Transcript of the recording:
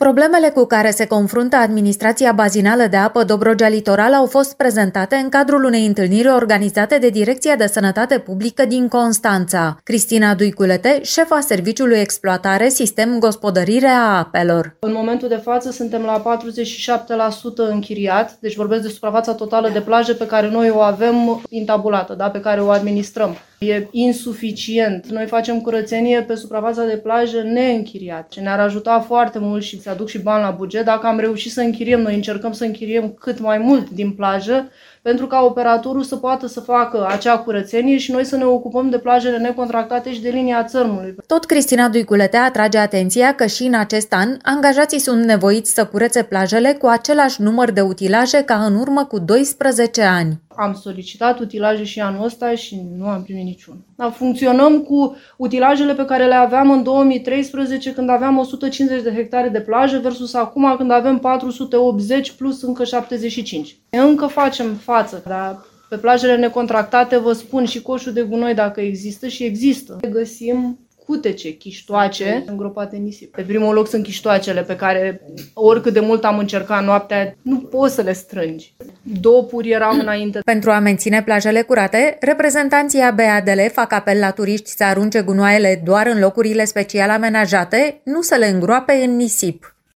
Problemele cu care se confruntă administrația bazinală de apă Dobrogea Litoral au fost prezentate în cadrul unei întâlniri organizate de Direcția de Sănătate Publică din Constanța. Cristina Duiculete, șefa Serviciului Exploatare Sistem Gospodărire a Apelor. În momentul de față suntem la 47% închiriat, deci vorbesc de suprafața totală de plajă pe care noi o avem intabulată, da, pe care o administrăm. E insuficient. Noi facem curățenie pe suprafața de plajă neînchiriat, ce ne-ar ajuta foarte mult și se aduc și bani la buget dacă am reușit să închiriem. Noi încercăm să închiriem cât mai mult din plajă pentru ca operatorul să poată să facă acea curățenie și noi să ne ocupăm de plajele necontractate și de linia țărmului. Tot Cristina Duiculete atrage atenția că și în acest an angajații sunt nevoiți să curețe plajele cu același număr de utilaje ca în urmă cu 12 ani. Am solicitat utilaje și anul ăsta și nu am primit niciunul. Dar funcționăm cu utilajele pe care le aveam în 2013 când aveam 150 de hectare de plajă versus acum când avem 480 plus încă 75. Încă facem față, dar pe plajele necontractate vă spun și coșul de gunoi dacă există și există. Găsim cutece, chiștoace îngropate în nisip. Pe primul loc sunt chiștoacele pe care oricât de mult am încercat noaptea, nu poți să le strângi. Dopuri erau înainte. Pentru a menține plajele curate, reprezentanții ABADL fac apel la turiști să arunce gunoaiele doar în locurile special amenajate, nu să le îngroape în nisip.